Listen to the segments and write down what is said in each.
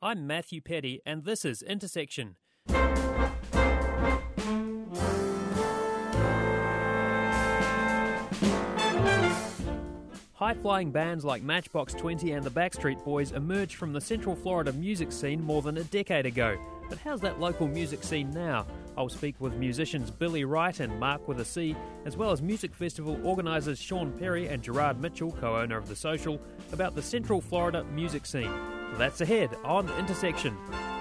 I'm Matthew Petty, and this is Intersection. High-flying bands like Matchbox 20 and the Backstreet Boys emerged from the Central Florida music scene more than a decade ago. But how's that local music scene now? I'll speak with musicians Billy Wright and Mark with a C, as well as music festival organisers Sean Perry and Gerard Mitchell, co-owner of The Social, about the Central Florida music scene. That's ahead on Intersection.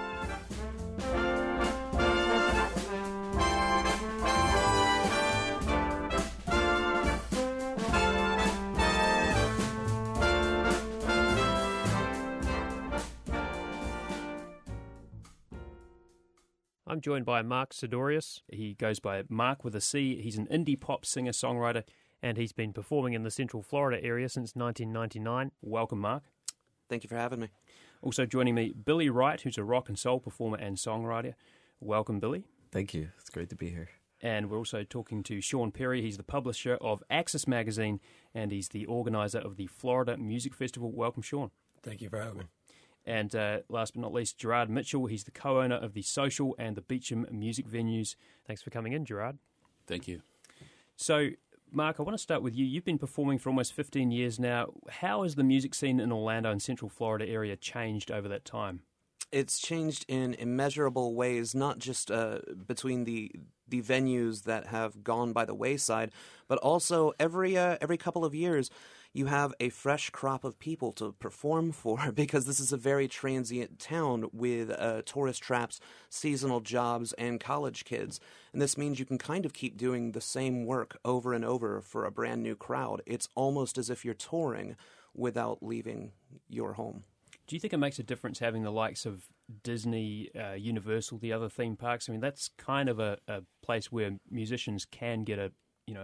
I'm joined by Mark Sidorius. He goes by Mark with a C. He's an indie pop singer-songwriter, and he's been performing in the Central Florida area since 1999. Welcome, Mark. Thank you for having me. Also joining me, Billy Wright, who's a rock and soul performer and songwriter. Welcome, Billy. Thank you. It's great to be here. And we're also talking to Sean Perry. He's the publisher of Axis Magazine, and he's the organizer of the Florida Music Festival. Welcome, Sean. Thank you for having me. And last but not least, Gerard Mitchell. He's the co-owner of The Social and the Beecham Music Venues. Thanks for coming in, Gerard. Thank you. So, Mark, I want to start with you. You've been performing for almost 15 years now. How has the music scene in Orlando and Central Florida area changed over that time? It's changed in immeasurable ways, not just between the venues that have gone by the wayside, but also every couple of years you have a fresh crop of people to perform for, because this is a very transient town with tourist traps, seasonal jobs, and college kids. And this means you can kind of keep doing the same work over and over for a brand new crowd. It's almost as if you're touring without leaving your home. Do you think it makes a difference having the likes of Disney, Universal, the other theme parks? I mean, that's kind of a place where musicians can get a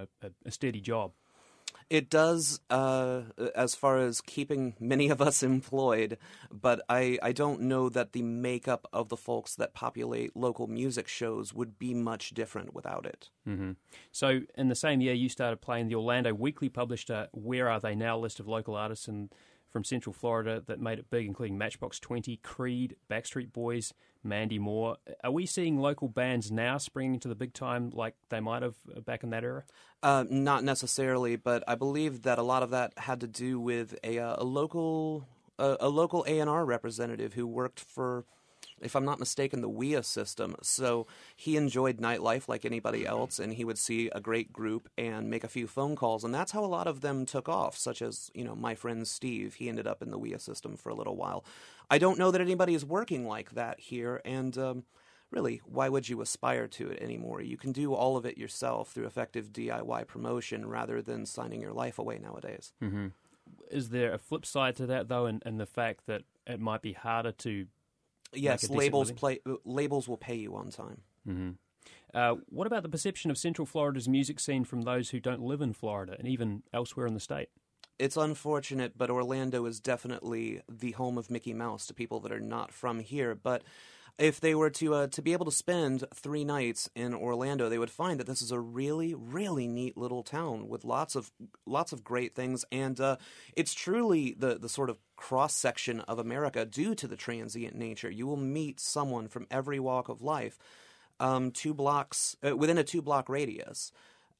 steady job. It does, as far as keeping many of us employed, but I don't know that the makeup of the folks that populate local music shows would be much different without it. Mm-hmm. So in the same year, you started playing. The Orlando Weekly published a Where Are They Now list of local artists from Central Florida that made it big, including Matchbox 20, Creed, Backstreet Boys, Mandy Moore. Are we seeing local bands now springing into the big time like they might have back in that era? Not necessarily, but I believe that a lot of that had to do with a local A&R representative who worked for, if I'm not mistaken, the WIA system. So he enjoyed nightlife like anybody else, and he would see a great group and make a few phone calls, and that's how a lot of them took off, such as, my friend Steve. He ended up in the WIA system for a little while. I don't know that anybody is working like that here, and really, why would you aspire to it anymore? You can do all of it yourself through effective DIY promotion rather than signing your life away nowadays. Mm-hmm. Is there a flip side to that, though, and the fact that it might be harder to... Yes, labels will pay you on time. Mm-hmm. What about the perception of Central Florida's music scene from those who don't live in Florida and even elsewhere in the state? It's unfortunate, but Orlando is definitely the home of Mickey Mouse to people that are not from here. But if they were to be able to spend 3 nights in Orlando, they would find that this is a really, really neat little town with lots of great things, and it's truly the sort of cross-section of America due to the transient nature. You will meet someone from every walk of life, 2 blocks within a 2-block radius.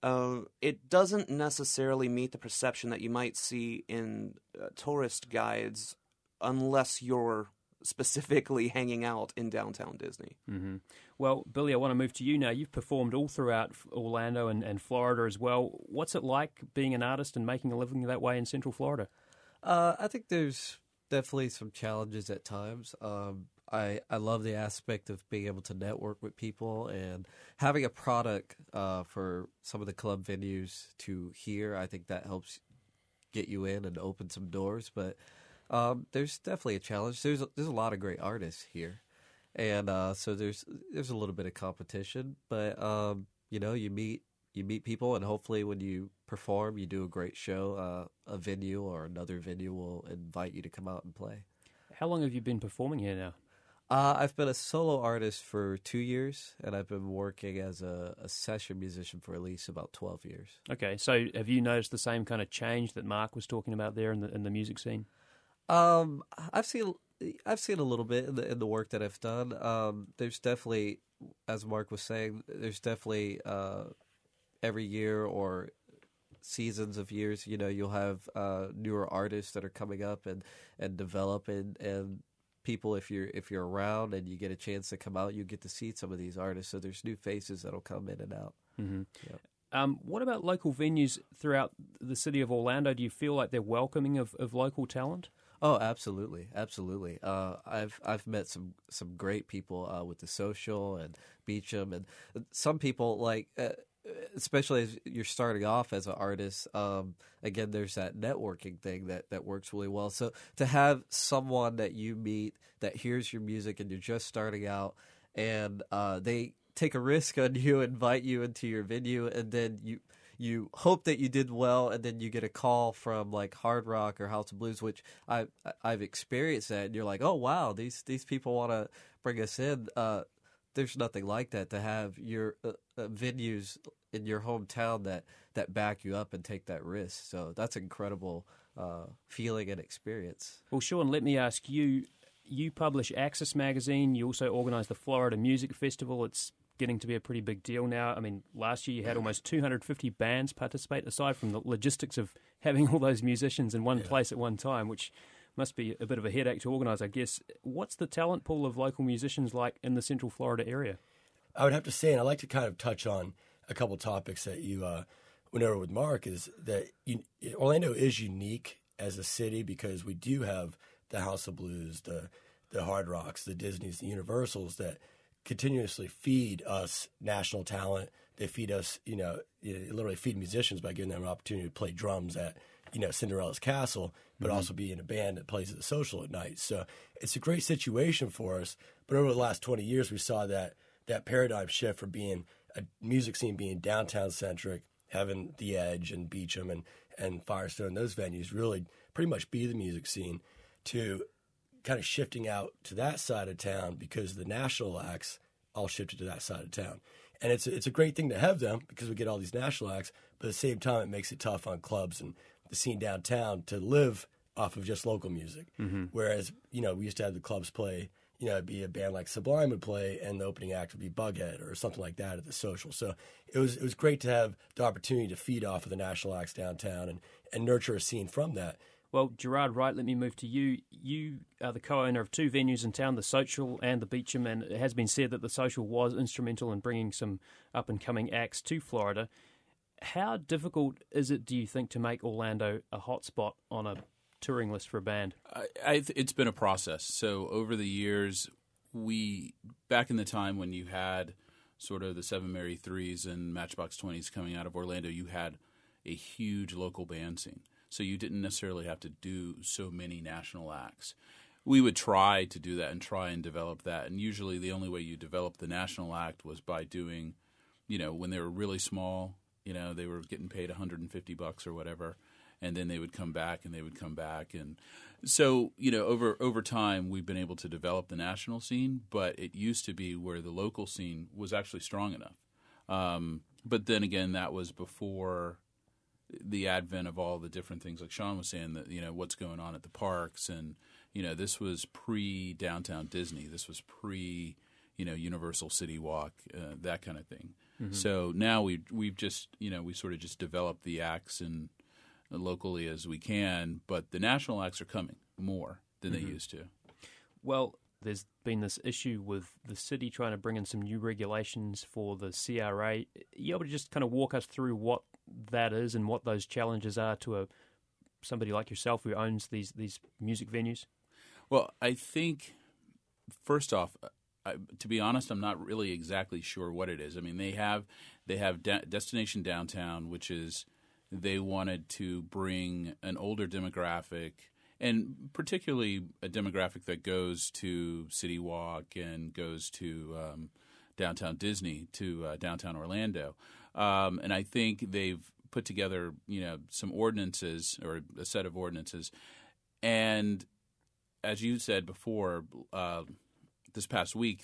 It doesn't necessarily meet the perception that you might see in tourist guides unless you're specifically hanging out in downtown Disney. Mm-hmm. Well, Billy, I want to move to you now. You've performed all throughout Orlando and Florida as well. What's it like being an artist and making a living that way in Central Florida? I think there's definitely some challenges at times. I love the aspect of being able to network with people and having a product for some of the club venues to hear. I think that helps get you in and open some doors. But there's definitely a challenge. There's a lot of great artists here, and so there's a little bit of competition. But you meet people, and hopefully when you perform, you do a great show. A venue or another venue will invite you to come out and play. How long have you been performing here now? I've been a solo artist for 2 years, and I've been working as a session musician for at least about 12 years. Okay, so have you noticed the same kind of change that Mark was talking about there in the music scene? I've seen I've seen a little bit in the work that I've done. There's definitely, as Mark was saying, there's definitely every year or seasons of years, you'll have newer artists that are coming up and developing, and people, if you're around and you get a chance to come out, you get to see some of these artists. So there's new faces that'll come in and out. Mm-hmm. Yeah. What about local venues throughout the city of Orlando? Do you feel like they're welcoming of local talent? Oh, absolutely, absolutely. I've met some great people with the Social and Beecham, and some people especially as you're starting off as an artist. Again, there's that networking thing that works really well. So to have someone that you meet that hears your music and you're just starting out, and they take a risk on you, invite you into your venue, and then you hope that you did well, and then you get a call from like Hard Rock or House of Blues, which I've experienced that, and you're like, oh wow, these people want to bring us in. There's nothing like that, to have your venues in your hometown that back you up and take that risk. So that's an incredible feeling and experience. Well, Sean, let me ask you. You publish Axis Magazine. You also organise the Florida Music Festival. It's getting to be a pretty big deal now. I mean, last year you had almost 250 bands participate, aside from the logistics of having all those musicians in one place at one time, which must be a bit of a headache to organise, I guess. What's the talent pool of local musicians like in the Central Florida area? I would have to say, and I'd like to kind of touch on a couple of topics that you went over with Mark, is that Orlando is unique as a city because we do have the House of Blues, the Hard Rocks, the Disneys, the Universals that continuously feed us national talent. They feed us, literally feed musicians by giving them an opportunity to play drums at, Cinderella's Castle, but also be in a band that plays at the Social at night. So it's a great situation for us. But over the last 20 years, we saw that paradigm shift from being a music scene being downtown centric, having The Edge and Beecham and Firestone, those venues really pretty much be the music scene, to kind of shifting out to that side of town because the national acts all shifted to that side of town. And it's a great thing to have them because we get all these national acts, but at the same time it makes it tough on clubs and the scene downtown to live off of just local music. Mm-hmm. Whereas, we used to have the clubs play, it'd be a band like Sublime would play and the opening act would be Bughead or something like that at the Social. So it was great to have the opportunity to feed off of the national acts downtown and nurture a scene from that. Well, Gerard Wright, let me move to you. You are the co-owner of two venues in town, the Social and the Beecham, and it has been said that the Social was instrumental in bringing some up-and-coming acts to Florida. How difficult is it, do you think, to make Orlando a hotspot on a touring list for a band? It's been a process. So over the years, back in the time when you had sort of the Seven Mary Threes and Matchbox 20s coming out of Orlando, you had a huge local band scene. So you didn't necessarily have to do so many national acts. We would try to do that and try and develop that. And usually the only way you develop the national act was by doing, when they were really small, they were getting paid $150 or whatever. And then they would come back and they would come back. And so, over time, we've been able to develop the national scene, but it used to be where the local scene was actually strong enough. But then again, that was before the advent of all the different things, like Sean was saying, that what's going on at the parks, and this was pre-downtown Disney, this was pre-Universal City Walk, that kind of thing. Mm-hmm. So now we've just we sort of just developed the acts and locally as we can, but the national acts are coming more than they used to. Well, there's been this issue with the city trying to bring in some new regulations for the CRA. Are you able to just kind of walk us through what that is and what those challenges are to somebody like yourself who owns these music venues? Well, I think, first off, to be honest, I'm not really exactly sure what it is. I mean, they have Destination Downtown, which is they wanted to bring an older demographic, and particularly a demographic that goes to City Walk and goes to downtown Disney, to downtown Orlando. And I think they've put together, some ordinances or a set of ordinances. And as you said before, this past week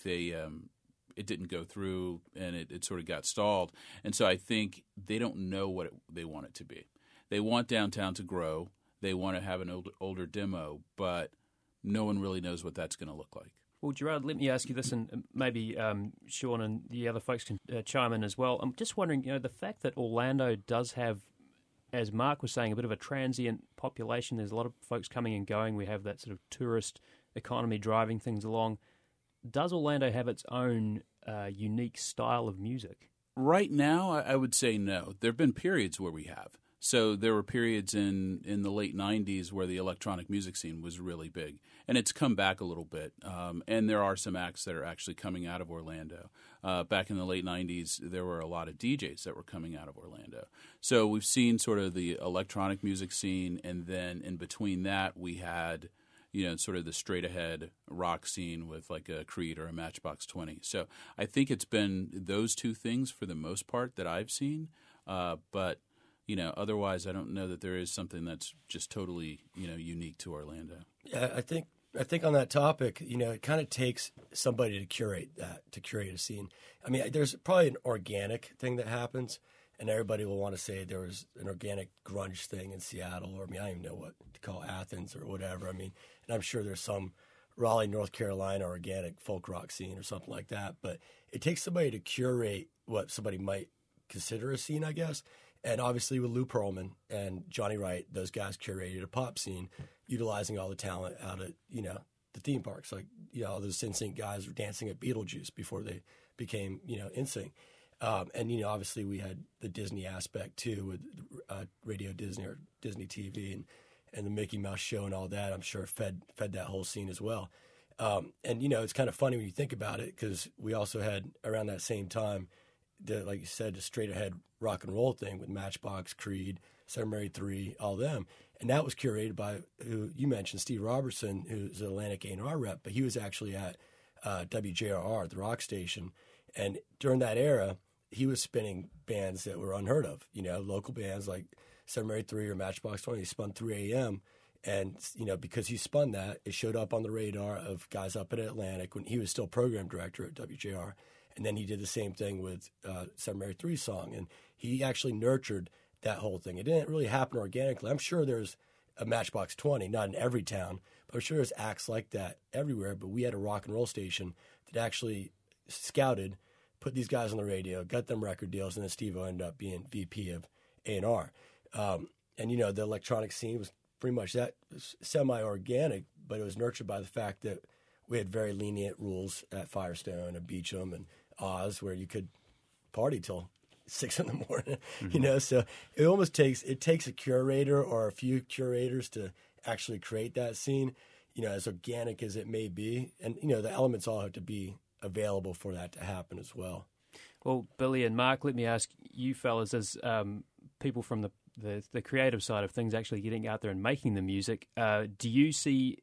it didn't go through and it sort of got stalled. And so I think they don't know what they want it to be. They want downtown to grow. They want to have an older demo, but no one really knows what that's going to look like. Well, Gerard, let me ask you this, and maybe Sean and the other folks can chime in as well. I'm just wondering, the fact that Orlando does have, as Mark was saying, a bit of a transient population. There's a lot of folks coming and going. We have that sort of tourist economy driving things along. Does Orlando have its own unique style of music? Right now, I would say no. There have been periods where we have. So there were periods in the late 90s where the electronic music scene was really big. And it's come back a little bit. And there are some acts that are actually coming out of Orlando. Back in the late 90s, there were a lot of DJs that were coming out of Orlando. So we've seen sort of the electronic music scene. And then in between that, we had sort of the straight-ahead rock scene with like a Creed or a Matchbox 20. So I think it's been those two things for the most part that I've seen. But otherwise, I don't know that there is something that's just totally, unique to Orlando. Yeah, I think on that topic, it kind of takes somebody to curate a scene. I mean, there's probably an organic thing that happens, and everybody will want to say there was an organic grunge thing in Seattle, or I don't even know what to call Athens or whatever. I mean, and I'm sure there's some Raleigh, North Carolina organic folk rock scene or something like that. But it takes somebody to curate what somebody might consider a scene, I guess. And obviously with Lou Pearlman and Johnny Wright, those guys curated a pop scene, utilizing all the talent out of, the theme parks. Like, all those NSYNC guys were dancing at Beetlejuice before they became, NSYNC. And, obviously we had the Disney aspect too with Radio Disney or Disney TV and the Mickey Mouse show and all that. I'm sure fed that whole scene as well. And, it's kind of funny when you think about it, because we also had around that same time, like you said, the straight ahead rock and roll thing with Matchbox, Creed, Seven Mary 3, all them. And that was curated by, who you mentioned, Steve Robertson, who's an Atlantic A&R rep, but he was actually at WJRR, the rock station. And during that era, he was spinning bands that were unheard of, local bands like Seven Mary 3 or Matchbox 20. He spun 3 a.m. And, because he spun that, it showed up on the radar of guys up at Atlantic when he was still program director at WJR. And then he did the same thing with Seven Mary 3 song. And he actually nurtured that whole thing. It didn't really happen organically. I'm sure there's a Matchbox 20, not in every town, but I'm sure there's acts like that everywhere. But we had a rock and roll station that actually scouted, put these guys on the radio, got them record deals, and then Steve-O ended up being VP of A&R. And, the electronic scene was pretty much that, semi-organic, but it was nurtured by the fact that we had very lenient rules at Firestone and Beecham and Oz, where you could party till 6 in the morning, So it almost takes a curator or a few curators to actually create that scene, as organic as it may be. And, the elements all have to be available for that to happen as well. Well, Billy and Mark, let me ask you fellas, as people from the creative side of things actually getting out there and making the music, do you see,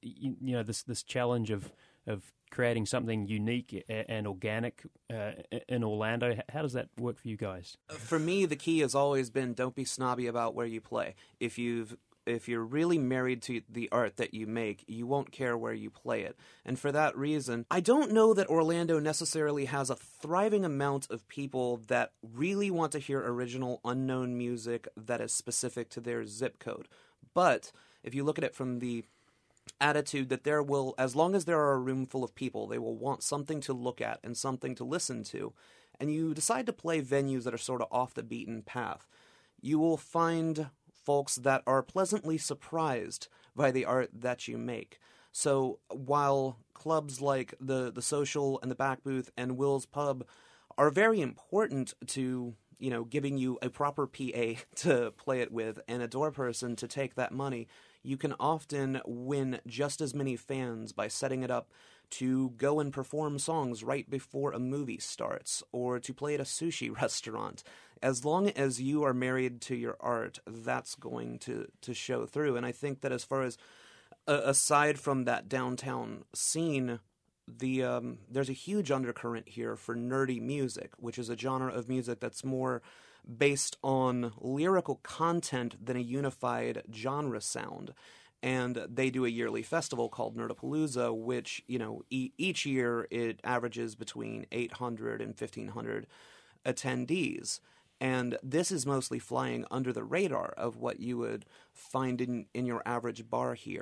this challenge of creating something unique and organic in Orlando? How does that work for you guys? For me, the key has always been don't be snobby about where you play. If you're really married to the art that you make, you won't care where you play it. And for that reason, I don't know that Orlando necessarily has a thriving amount of people that really want to hear original, unknown music that is specific to their zip code. But if you look at it from the attitude that there will, as long as there are a room full of people, they will want something to look at and something to listen to, and you decide to play venues that are sort of off the beaten path, you will find folks that are pleasantly surprised by the art that you make. So while clubs like the Social and the Back Booth and Will's Pub are very important to, giving you a proper PA to play it with and a door person to take that money, you can often win just as many fans by setting it up to go and perform songs right before a movie starts or to play at a sushi restaurant. As long as you are married to your art, that's going to show through. And I think that as far as, aside from that downtown scene, there's a huge undercurrent here for nerdy music, which is a genre of music that's more based on lyrical content than a unified genre sound. And they do a yearly festival called Nerdapalooza, which, each year it averages between 800 and 1,500 attendees. And this is mostly flying under the radar of what you would find in your average bar here.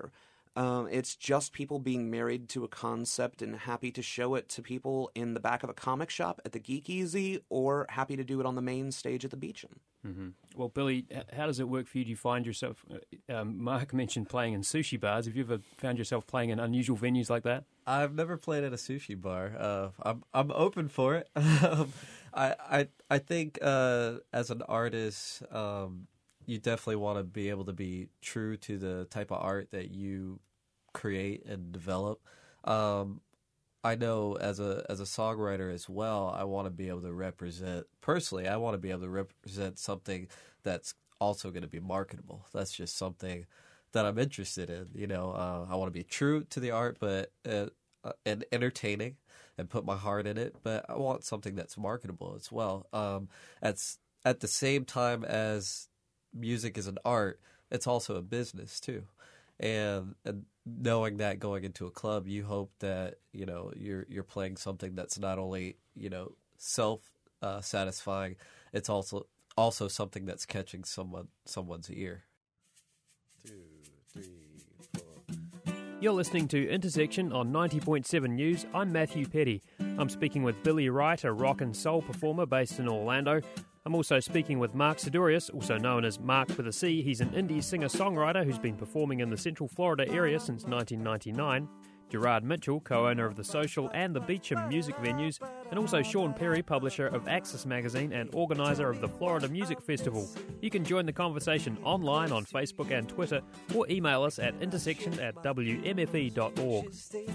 It's just people being married to a concept and happy to show it to people in the back of a comic shop at the Geek Easy, or happy to do it on the main stage at the Beecham. Mm-hmm. Well, Billy, how does it work for you? Do you find yourself, Mark mentioned playing in sushi bars. Have you ever found yourself playing in unusual venues like that? I've never played at a sushi bar. I'm open for it. I think as an artist, you definitely want to be able to be true to the type of art that you create and develop. I know as a songwriter as well, I want to be able to represent, personally, I want to be able to represent something that's also going to be marketable. That's just something that I'm interested in. I want to be true to the art, but and entertaining, and put my heart in it. But I want something that's marketable as well. At the same time as music is an art, it's also a business too. And knowing that going into a club, you hope that you're playing something that's not only self satisfying, it's also something that's catching someone's ear. 2, 3, 4. You're listening to Intersection on 90.7 News. I'm Matthew Petty. I'm speaking with Billy Wright, a rock and soul performer based in Orlando. I'm also speaking with Mark Sidorius, also known as Mark with a C. He's an indie singer-songwriter who's been performing in the Central Florida area since 1999. Gerard Mitchell, co-owner of The Social and the Beecham music venues, and also Sean Perry, publisher of Axis magazine and organiser of the Florida Music Festival. You can join the conversation online on Facebook and Twitter, or email us at intersection@wmfe.org.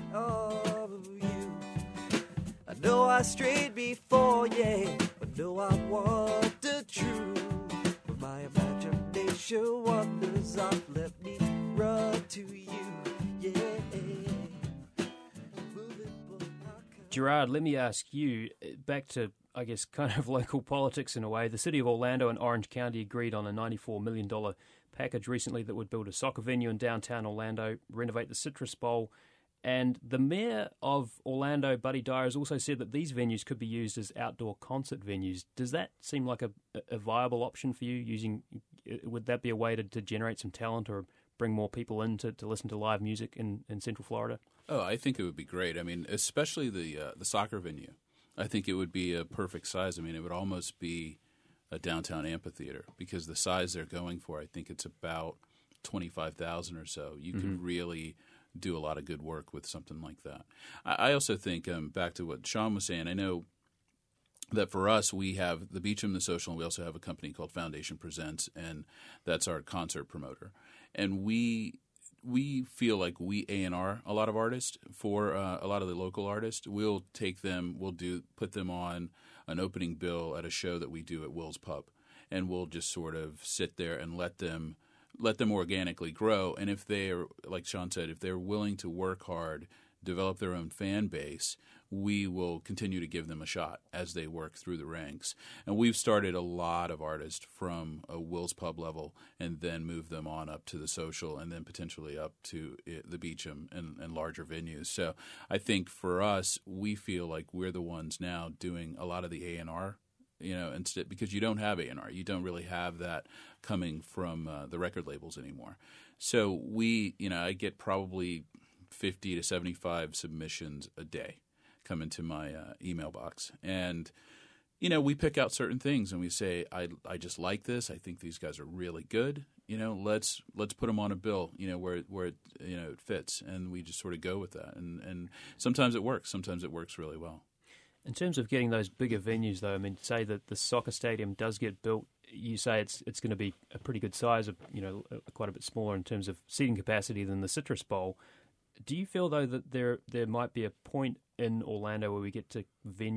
I know I strayed before, yeah, but no, I want the truth. But my imagination wanders off, let me run to you, yeah. Gerard, let me ask you, back to, I guess, kind of local politics in a way. The City of Orlando and Orange County agreed on a $94 million package recently that would build a soccer venue in downtown Orlando, renovate the Citrus Bowl. And the mayor of Orlando, Buddy Dyer, has also said that these venues could be used as outdoor concert venues. Does that seem like a viable option for you? Would that be a way to generate some talent or bring more people in to listen to live music in Central Florida? Oh, I think it would be great. I mean, especially the soccer venue. I think it would be a perfect size. I mean, it would almost be a downtown amphitheater because the size they're going for, I think it's about 25,000 or so. You could really do a lot of good work with something like that. I also think, back to what Sean was saying, I know that for us, we have the Beecham, the Social, and we also have a company called Foundation Presents, and that's our concert promoter. And we feel like we A&R a lot of artists for a lot of the local artists. We'll take them, put them on an opening bill at a show that we do at Will's Pub, and we'll just sort of sit there and let them organically grow. And if they're, like Sean said, if they're willing to work hard, develop their own fan base, we will continue to give them a shot as they work through the ranks. And we've started a lot of artists from a Will's Pub level and then moved them on up to the Social and then potentially up to the Beecham and larger venues. So I think for us, we feel like we're the ones now doing a lot of the A&R, instead, because you don't have A&R. You don't really have that coming from the record labels anymore. So I get probably 50 to 75 submissions a day come into my email box. And, we pick out certain things and we say, I just like this. I think these guys are really good. Let's put them on a bill, where it, it fits. And we just sort of go with that. And sometimes it works. Sometimes it works really well. In terms of getting those bigger venues, though, I mean, say that the soccer stadium does get built, you say it's going to be a pretty good size, quite a bit smaller in terms of seating capacity than the Citrus Bowl. Do you feel, though, that there might be a point in Orlando where we get to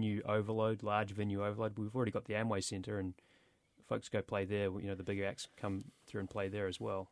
large venue overload? We've already got the Amway Center, and folks go play there. The bigger acts come through and play there as well.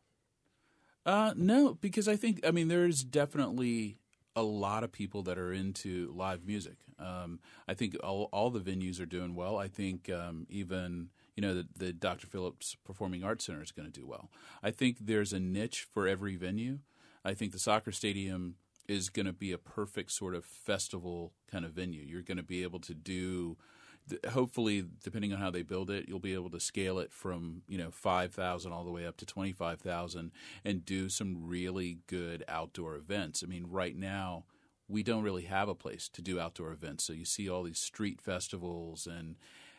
No, because I think, there's definitely a lot of people that are into live music. I think all the venues are doing well. I think even the Dr. Phillips Performing Arts Center is going to do well. I think there's a niche for every venue. I think the soccer stadium is going to be a perfect sort of festival kind of venue. You're going to be able to do hopefully, depending on how they build it, you'll be able to scale it from 5,000 all the way up to 25,000 and do some really good outdoor events. I mean, right now we don't really have a place to do outdoor events, so you see all these street festivals and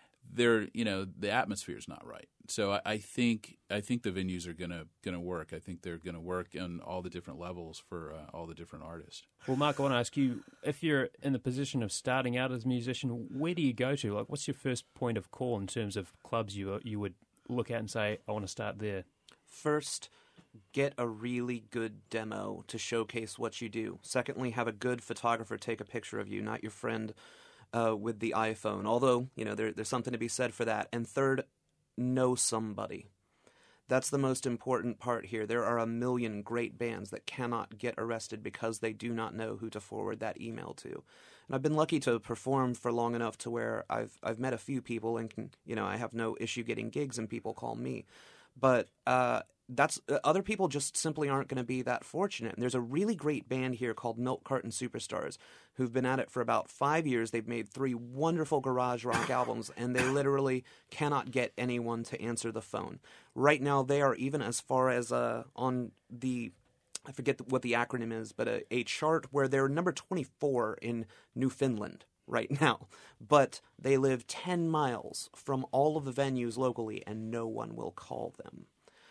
the atmosphere is not right. So I think the venues are gonna work. I think they're gonna work on all the different levels for all the different artists. Well, Mark, I want to ask you, if you're in the position of starting out as a musician, where do you go to? Like, what's your first point of call in terms of clubs you would look at and say, I want to start there? First, get a really good demo to showcase what you do. Secondly, have a good photographer take a picture of you, not your friend with the iPhone, although, there's something to be said for that. And third, know somebody. That's the most important part here. There are a million great bands that cannot get arrested because they do not know who to forward that email to. And I've been lucky to perform for long enough to where I've met a few people and I have no issue getting gigs and people call me. But that's other people just simply aren't going to be that fortunate. And there's a really great band here called Milk Carton Superstars who've been at it for about 5 years. They've made 3 wonderful garage rock albums, and they literally cannot get anyone to answer the phone. Right now, they are even as far as on the, I forget what the acronym is, but a chart where they're number 24 in Newfoundland right now. But they live 10 miles from all of the venues locally, and no one will call them.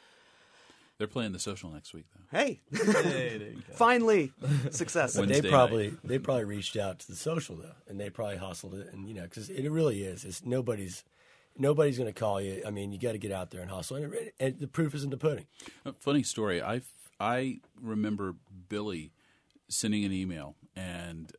They're playing the Social next week, though. Hey, There you go. finally, success. Wednesday They probably reached out to the Social though, and they probably hustled it, and because it really is. It's nobody's going to call you. I mean, you got to get out there and hustle, and the proof is in the pudding. Funny story. I remember Billy sending an email, and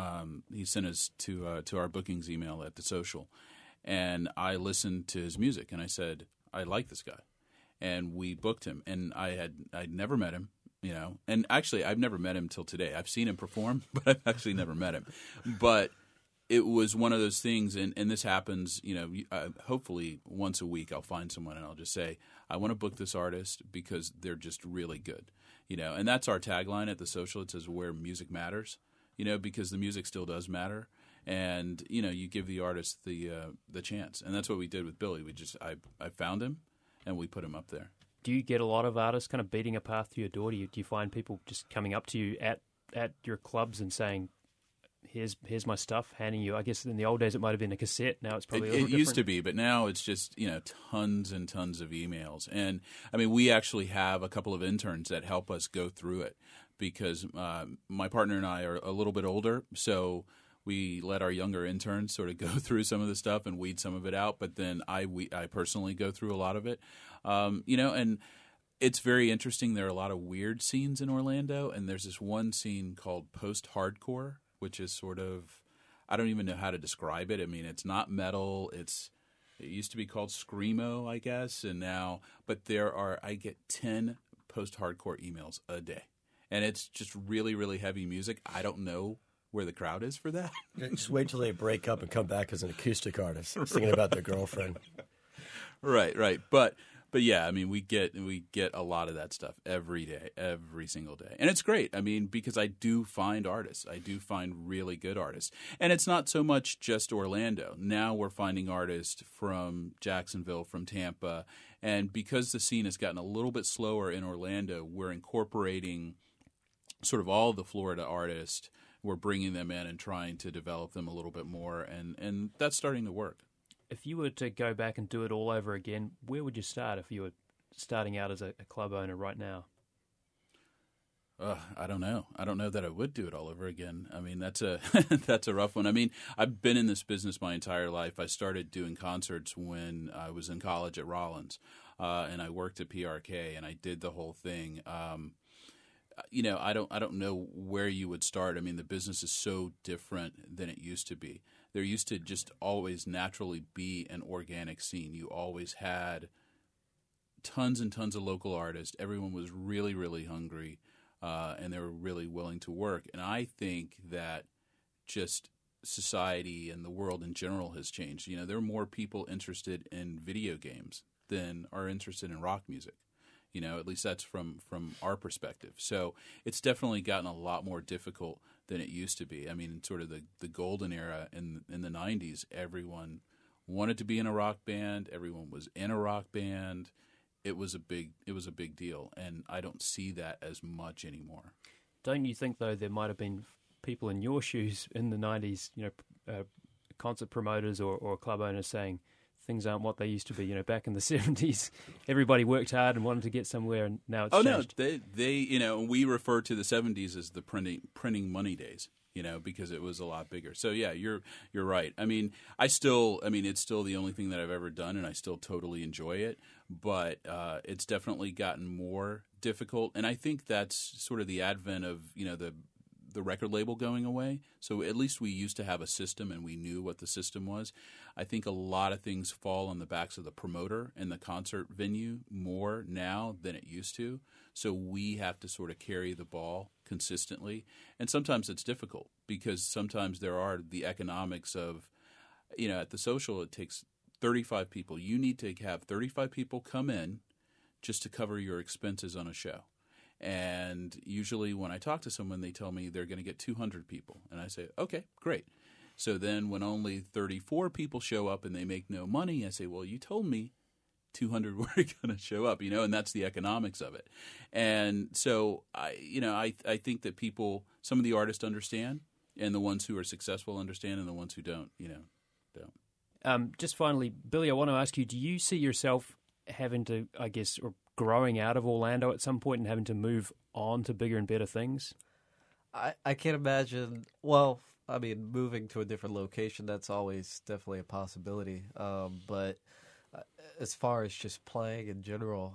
he sent us to our bookings email at the Social, and I listened to his music, and I said, I like this guy. And we booked him, and I'd never met him, and actually I've never met him till today. I've seen him perform, but I've actually never met him. But it was one of those things, and this happens, hopefully once a week I'll find someone and I'll just say, I want to book this artist because they're just really good, and that's our tagline at the Social. It says where music matters, because the music still does matter. And, you give the artist the chance. And that's what we did with Billy. I found him. And we put him up there. Do you get a lot of artists kind of beating a path to your door? Do you find people just coming up to you at your clubs and saying, here's my stuff, handing you, I guess in the old days it might have been a cassette, now it's probably a little different. It used to be, but now it's just, tons and tons of emails. And, I mean, we actually have a couple of interns that help us go through it because my partner and I are a little bit older, so we let our younger interns sort of go through some of the stuff and weed some of it out, but then I personally go through a lot of it, and it's very interesting. There are a lot of weird scenes in Orlando, and there's this one scene called post-hardcore, which is sort of, I don't even know how to describe it. I mean, it's not metal. It used to be called screamo, I guess, but I get 10 post-hardcore emails a day, and it's just really, really heavy music. I don't know where the crowd is for that. Just wait till they break up and come back as an acoustic artist, singing about their girlfriend. Right. But yeah, I mean, we get a lot of that stuff every day, every single day, and it's great. I mean, because I do find artists, I do find really good artists, and it's not so much just Orlando. Now we're finding artists from Jacksonville, from Tampa, and because the scene has gotten a little bit slower in Orlando, we're incorporating sort of all the Florida artists. We're bringing them in and trying to develop them a little bit more, and that's starting to work. If you were to go back and do it all over again, where would you start if you were starting out as a club owner right now? I don't know. I don't know that I would do it all over again. I mean, that's a that's a rough one. I mean, I've been in this business my entire life. I started doing concerts when I was in college at Rollins, and I worked at PRK, and I did the whole thing. I don't know where you would start. I mean, the business is so different than it used to be. There used to just always naturally be an organic scene. You always had tons and tons of local artists. Everyone was really, really hungry, and they were really willing to work. And I think that just society and the world in general has changed. There are more people interested in video games than are interested in rock music. At least that's from our perspective. So it's definitely gotten a lot more difficult than it used to be. I mean, sort of the golden era in the 90s, everyone wanted to be in a rock band. Everyone was in a rock band. It was a big deal, and I don't see that as much anymore. Don't you think, though, there might have been people in your shoes in the 90s, concert promoters or club owners saying things aren't what they used to be? Back in the 70s, everybody worked hard and wanted to get somewhere, and now it's changed. No, they we refer to the 70s as the printing money days. Because it was a lot bigger. So yeah, you're right. I mean, it's still the only thing that I've ever done, and I still totally enjoy it. But it's definitely gotten more difficult, and I think that's sort of the advent of the record label going away. So at least we used to have a system, and we knew what the system was. I think a lot of things fall on the backs of the promoter and the concert venue more now than it used to. So we have to sort of carry the ball consistently. And sometimes it's difficult because sometimes there are the economics of, at the social, it takes 35 people. You need to have 35 people come in just to cover your expenses on a show. And usually when I talk to someone, they tell me they're going to get 200 people. And I say, okay, great. So then when only 34 people show up and they make no money, I say, well, you told me 200 were going to show up, and that's the economics of it. And so I think that some of the artists understand, and the ones who are successful understand, and the ones who don't, don't. Just finally, Billy, I want to ask you, do you see yourself having to, I guess, or growing out of Orlando at some point and having to move on to bigger and better things? I can't imagine. Well, I mean, moving to a different location, that's always definitely a possibility. But as far as just playing in general,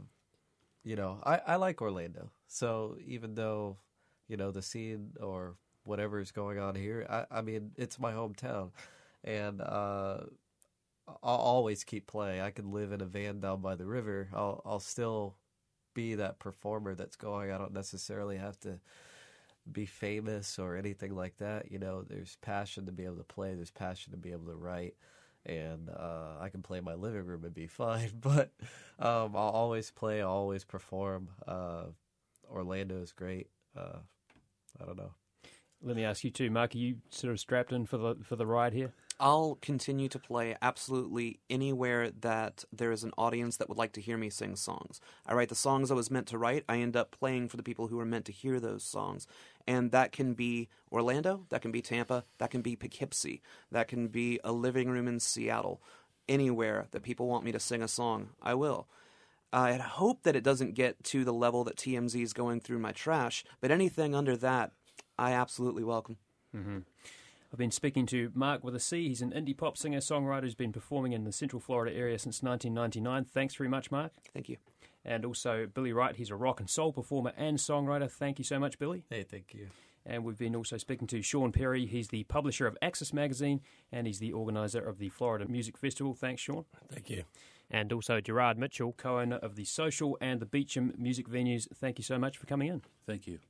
I like Orlando. So even though, the scene or whatever is going on here, I mean, it's my hometown. And I'll always keep playing. I could live in a van down by the river. I'll still be that performer that's going. I don't necessarily have to be famous or anything like that. There's passion to be able to play. There's passion to be able to write. And I can play in my living room and be fine. But I'll always play. I'll always perform. Orlando is great. I don't know. Let me ask you too, Mark. Are you sort of strapped in for the ride here? I'll continue to play absolutely anywhere that there is an audience that would like to hear me sing songs. I write the songs I was meant to write. I end up playing for the people who are meant to hear those songs. And that can be Orlando, that can be Tampa, that can be Poughkeepsie, that can be a living room in Seattle. Anywhere that people want me to sing a song, I will. I hope that it doesn't get to the level that TMZ is going through my trash, but anything under that, I absolutely welcome. Mm-hmm. I've been speaking to Mark with a C. He's an indie pop singer-songwriter who's been performing in the Central Florida area since 1999. Thanks very much, Mark. Thank you. And also Billy Wright. He's a rock and soul performer and songwriter. Thank you so much, Billy. Hey, thank you. And we've been also speaking to Sean Perry. He's the publisher of Axis Magazine, and he's the organizer of the Florida Music Festival. Thanks, Sean. Thank you. And also Gerard Mitchell, co-owner of the Social and the Beecham Music Venues. Thank you so much for coming in. Thank you.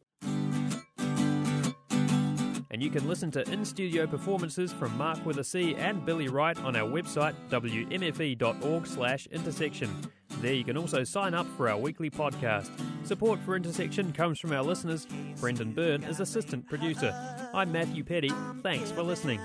And you can listen to in-studio performances from Mark with a C and Billy Wright on our website, wmfe.org/intersection. There you can also sign up for our weekly podcast. Support for Intersection comes from our listeners. Brendan Byrne is assistant producer. I'm Matthew Petty. Thanks for listening.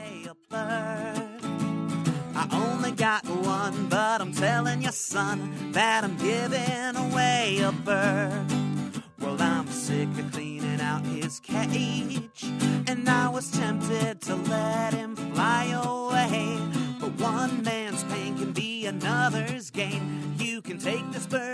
I only got one, but I'm telling you, son, that I'm giving away a bird. Well, I'm sick of cleaning out his cage, and I was tempted to let him fly away. But one man's pain can be another's gain. You can take this bird